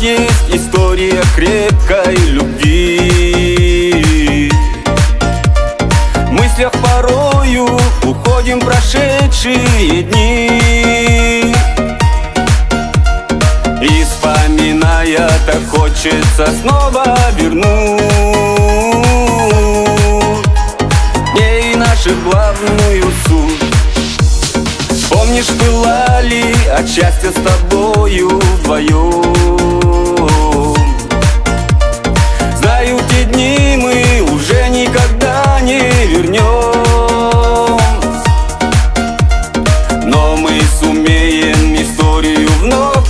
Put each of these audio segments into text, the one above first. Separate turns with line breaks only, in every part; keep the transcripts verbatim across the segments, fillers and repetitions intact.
есть история крепкой любви. В мыслях порою уходим в прошедшие дни, и вспоминая, так хочется снова вернуть дней нашу главную суть. Помнишь, пылали от счастья с тобою вдвоем. Знаю, те дни мы уже никогда не вернем, но мы сумеем историю вновь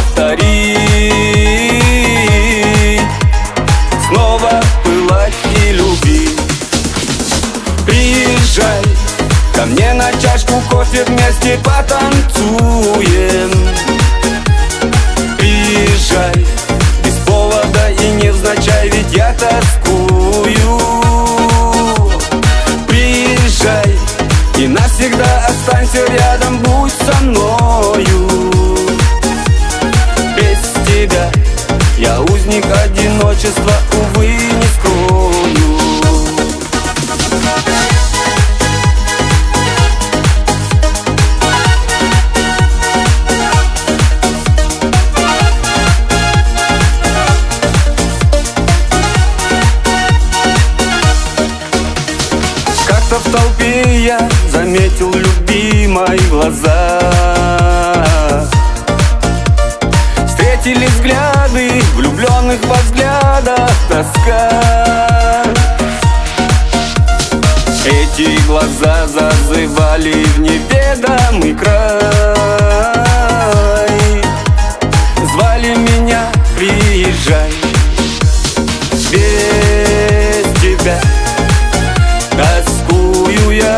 повторить, снова пылать и любить. Приезжай ко мне на чашку кофе, вместе потанцуем. Приезжай без повода и невзначай, ведь я тоскую. Приезжай и навсегда останься рядом, будь со мною. Без тебя я узник одиночества, увы, не скрою. В толпе я заметил любимой глаза. Встретили взгляды, влюбленных во взглядах тоска. Эти глаза зазывали в неведомый край, звали меня: приезжай. Без тебя тоскую я,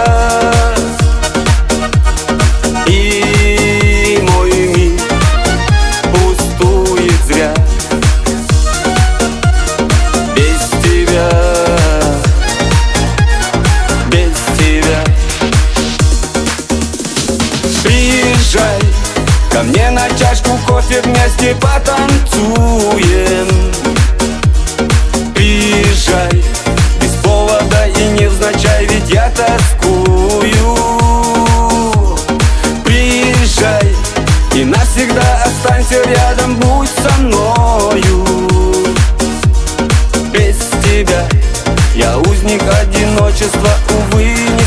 и мой мир пустует зря. Без тебя, без тебя. Приезжай ко мне на чашку кофе, вместе потанцуем. Приезжай без повода и невзначай, ведь я тоскую. Приезжай и навсегда останься рядом, будь со мною. Без тебя я узник одиночества, увы, не